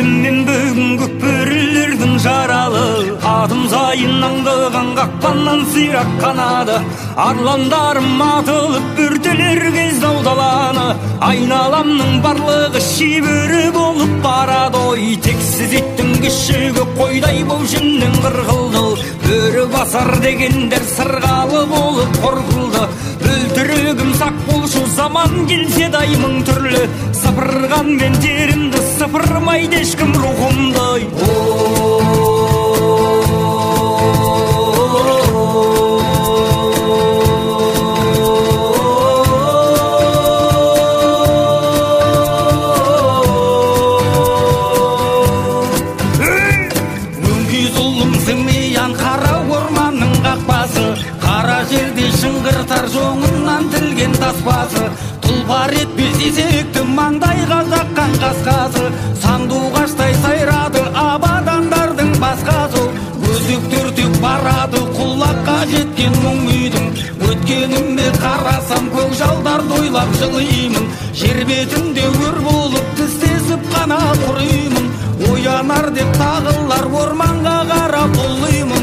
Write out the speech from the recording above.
Есіммен бүгін көкбөрілердің жаралы, адым сайын аңдыған қақпаннан сирақ қанады. Арландарым атылып бүртілер кез даудаланы, айналамның барлығы шебері болып барады. Ой, тексіз иттің күшігі қойдай бұл жіннің қырғылды. Бөрі басар дегендер сырғалы болып қорқылды. Өлтірігім сақ болшы, заман келсе даймың түрлі. Сыпырған мен терімді сыпырмайды ешкім рухымды. Шыңғыртар жоңынан тілген таспасы, тұлпар етпес есекті маңдайға жаққан қасқасы. Сандуғаштай сайрады абадандардың басқасы, өзектер барады құлаққа жеткен мұң үйдің. Өткенімде қарасам көкжалдарды ойлап жылаймын, жер бетінде өр болып тістесіп қана құримын. Оянар деп тағылар орманға қарап ұлимын.